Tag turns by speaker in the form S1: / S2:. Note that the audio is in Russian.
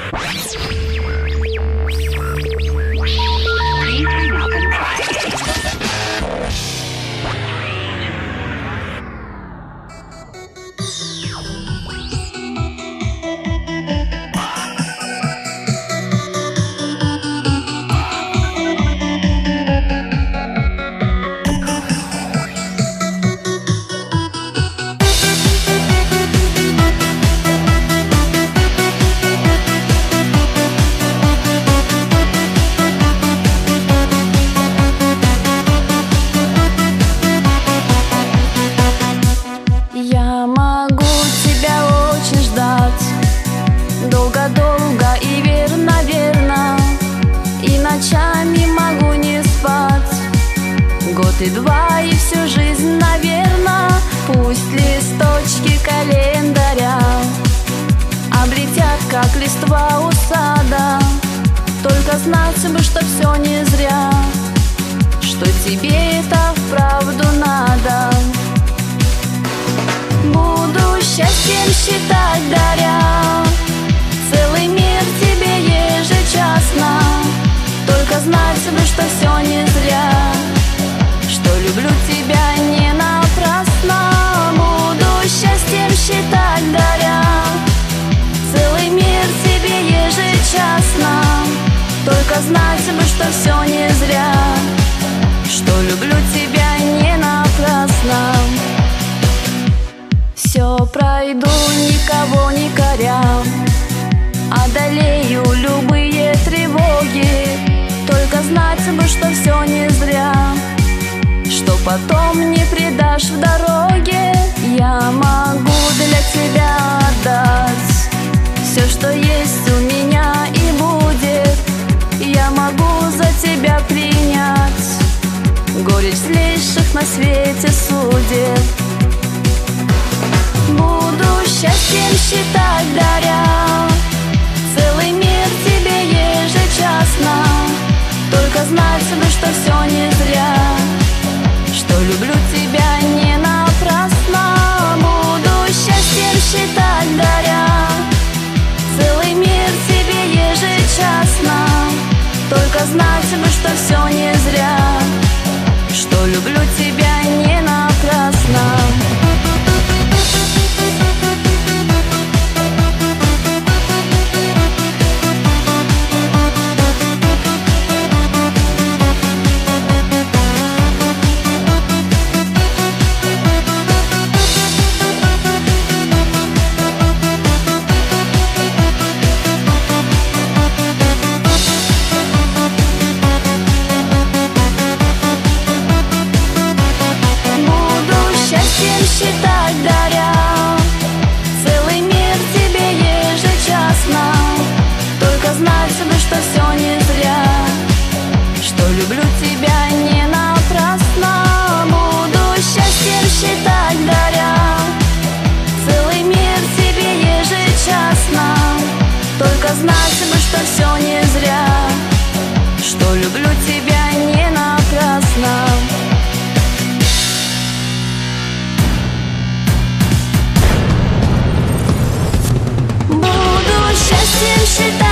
S1: Я могу тебя очень ждать, долго-долго и верно-верно, и ночами могу не спать. Год и два, и всю жизнь, наверно. Пусть листочки календаря облетят, как листва у сада, только знать бы, что все не зря, что тебе это вправду надо. Буду счастьем считать, даря целый мир тебе ежечасно, только знать бы, что все не зря, что люблю тебя не напрасно. Буду счастьем считать, даря целый мир тебе ежечасно, только знать бы, что все не зря, что люблю тебя не напрасно. Все пройду, никого не коря, одолею любые тревоги, только знать бы, что все не зря, что потом не предашь в дороге. Я могу для тебя отдать все, что есть у меня и будет. Я могу за тебя принять горечь злейших на свете судеб. Буду счастьем считать, даря целый мир тебе ежечасно, только знать бы, что все не зря, что люблю тебя не напрасно. Буду счастьем считать, даря целый мир тебе ежечасно, только знать бы, что все не зря, что люблю тебя не напрасно. Считать, даря целый мир тебе ежечасно, только знать бы, что все не зря, что люблю тебя не напрасно. Буду счастьем считать, даря целый мир тебе ежечасно, только знать бы, что все не зря, что люблю тебя не напрасно. Считать